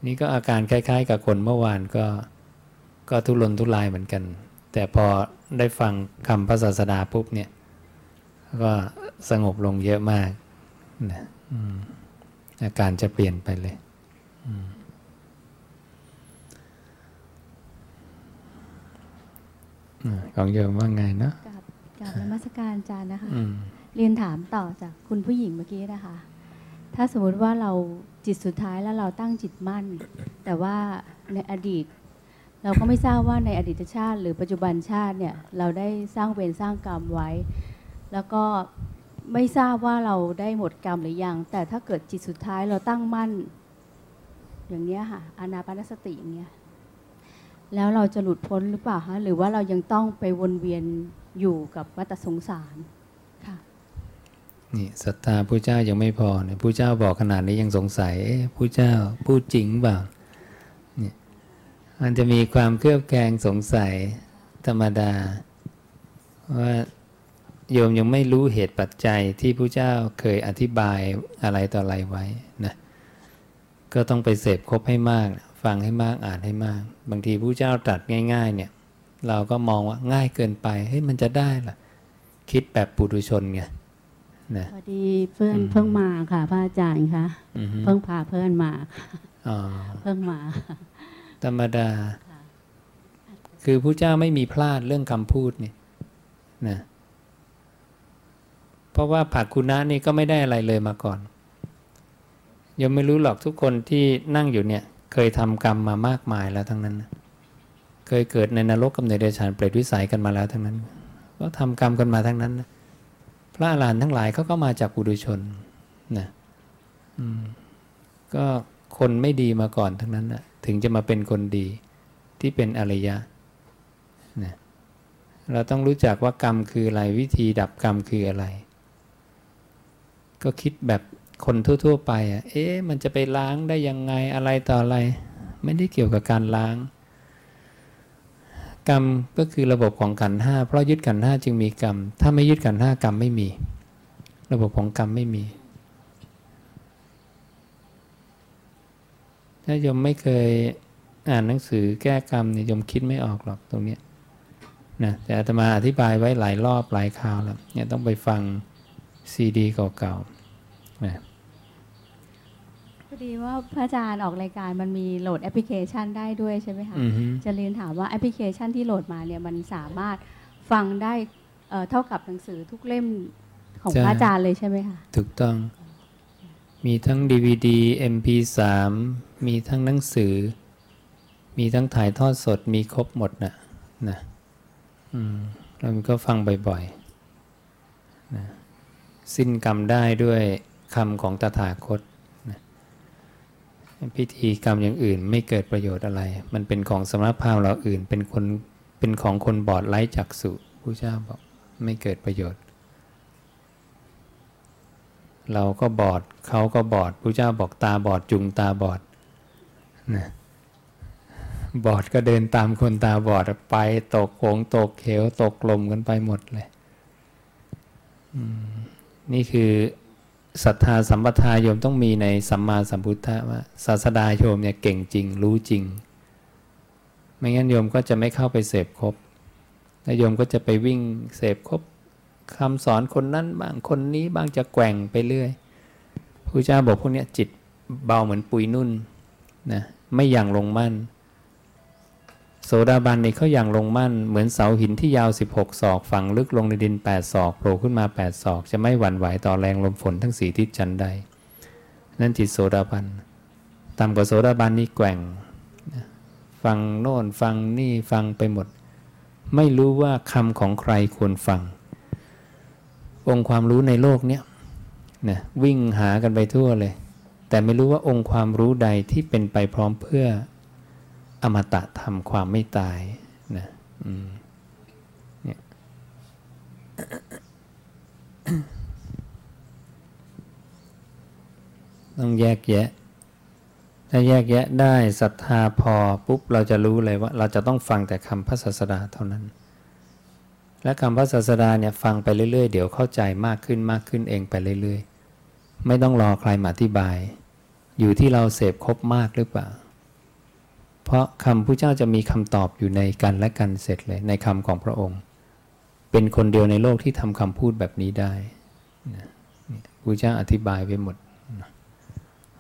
นี่ก็อาการคล้ายๆกับคนเมื่อวานก็ทุรนทุรายเหมือนกันแต่พอได้ฟังคำพระศาสดาปุ๊บเนี่ยก็สงบลงเยอะมากนะอาการจะเปลี่ยนไปเลยของโยมว่าไงเนาะกับนมัสการอาจารย์นะคะเรียนถามต่อจากคุณผู้หญิงเมื่อกี้นะคะถ้าสมมติว่าเราจิตสุดท้ายแล้วเราตั้งจิตมั่นแต่ว่าในอดีตเราก็ไม่ทราบว่าในอดีตชาติหรือปัจจุบันชาติเนี่ยเราได้สร้างเวรสร้างกรรมไว้แล้วก็ไม่ทราบว่าเราได้หมดกรรมหรือยังแต่ถ้าเกิดจิตสุดท้ายเราตั้งมั่นอย่างนี้ค่ะอานาปานสติอย่างเงี้ยแล้วเราจะหลุดพ้นหรือเปล่าคะหรือว่าเรายังต้องไปวนเวียนอยู่กับวัฏสงสารค่ะนี่ศรัทธาผู้เจ้ายังไม่พอเนี่ยผู้เจ้าบอกขนาดนี้ยังสงสัยผู้เจ้าพูดจริงเปล่าเนี่ยมันจะมีความเครือบแคลงสงสัยธรรมดาว่าโยมยังไม่รู้เหตุปัจจัยที่ผู้เจ้าเคยอธิบายอะไรต่ออะไรไว้นะก็ต้องไปเสพครบให้มากฟังให้มากอ่านให้มากบางทีผู้เจ้าตรัสง่ายๆเนี่ยเราก็มองว่าง่ายเกินไปเฮ้ยมันจะได้ล่ะคิดแบบปุถุชนไงนะพอดีเพื่อนเพิ่งมาค่ะพระอาจารย์คะเพิ่งพาเพื่อนมาเพิ่งมาธรรมดาคือผู้เจ้าไม่มีพลาดเรื่องคำพูดนี่นะเพราะว่าภาคุณะนี่ก็ไม่ได้อะไรเลยมาก่อนยังไม่รู้หรอกทุกคนที่นั่งอยู่เนี่ยเคยทำกรรมมามากมายแล้วทั้งนั้นเคยเกิดในนรกกับในเดรัจฉานเปรตวิสัยกันมาแล้วทั้งนั้นก็ทำกรรมกันมาทั้งนั้นนะพระอรหันต์ทั้งหลายเขาก็มาจากปุถุชนนะก็คนไม่ดีมาก่อนทั้งนั้นนะถึงจะมาเป็นคนดีที่เป็นอริยะนะเราต้องรู้จักว่ากรรมคืออะไรวิธีดับกรรมคืออะไรก็คิดแบบคนทั่วๆไปมันจะไปล้างได้ยังไงอะไรต่ออะไรไม่ได้เกี่ยวกับการล้างกรรมก็คือระบบของขันธ์ห้าเพราะยึดขันธ์ห้าจึงมีกรรมถ้าไม่ยึดขันธ์ห้ากรรมไม่มีระบบของกรรมไม่มีถ้าโยมไม่เคยอ่านหนังสือแก้กรรมเนี่ยโยมคิดไม่ออกหรอกตรงนี้นะแต่อาตมาอธิบายไว้หลายรอบหลายคราวแล้วเนี่ยต้องไปฟังซีดีเก่าๆนะพอดีว่าพระอาจารย์ออกรายการมันมีโหลดแอปพลิเคชันได้ด้วยใช่ไหมคะจะเรียนถามว่าแอปพลิเคชันที่โหลดมาเนี่ยมันสามารถฟังได้เท่ากับหนังสือทุกเล่มของพระอาจารย์เลยใช่ไหมคะถูกต้องมีทั้ง DVD MP3 มีทั้งหนังสือมีทั้งถ่ายทอดสดมีครบหมดนะแล้วมันก็ฟังบ่อยๆนะสิ้นกรรมได้ด้วยคำของตถาคตนะพิธีกรรมอย่างอื่นไม่เกิดประโยชน์อะไรมันเป็นของสมณพราหมณ์เราอื่นเป็นของคนบอดไร้จักษุพระเจ้าบอกไม่เกิดประโยชน์เราก็บอดเขาก็บอดพระเจ้าบอกตาบอดจุงตาบอดนะบอดก็เดินตามคนตาบอดไปตกโขงตกเขวตกลมกันไปหมดเลยนี่คือศรัทธาสัมปทาโยมต้องมีในสัมมาสัมพุทธะว่าศาสดาโยมเนี่ยเก่งจริงรู้จริงไม่งั้นโยมก็จะไม่เข้าไปเสพครบแล้วโยมก็จะไปวิ่งเสพครบคำสอนคนนั้นบ้างคนนี้บ้างจะแกว่งไปเรื่อยพระเจ้าบอกพวกนี้จิตเบาเหมือนปุยนุ่นนะไม่อย่างลงมั่นโสดาบันนี่เขาอย่างลงมั่นเหมือนเสาหินที่ยาว16ศอกฝังลึกลงในดิน8ศอกโผล่ขึ้นมา8ศอกจะไม่หวั่นไหวต่อแรงลมฝนทั้ง4ทิศจันใดนั่นจิตโสดาบันต่ำกว่าโสดาบันนี่แกว่งฟังโน่นฟังนี่ฟังไปหมดไม่รู้ว่าคำของใครควรฟังองค์ความรู้ในโลกเนี้ยนะวิ่งหากันไปทั่วเลยแต่ไม่รู้ว่าองค์ความรู้ใดที่เป็นไปพร้อมเพื่ออมตะธรรมความไม่ตายนะเนี่ยต้องแยกแยะถ้าแยกแยะได้ศรัทธาพอปุ๊บเราจะรู้เลยว่าเราจะต้องฟังแต่คำพระศาสดาเท่านั้นและคำพระศาสดาเนี่ยฟังไปเรื่อยๆเดี๋ยวเข้าใจมากขึ้นเองไปเรื่อยๆไม่ต้องรอใครมาอธิบายอยู่ที่เราเสพครบมากหรือเปล่าเพราะคำพระเจ้าจะมีคำตอบอยู่ในกันและกันเสร็จเลยในคำของพระองค์ เป็นคนเดียวในโลกที่ทำคำพูดแบบนี้ได้พระเจ้าอธิบายไว้หมดนะ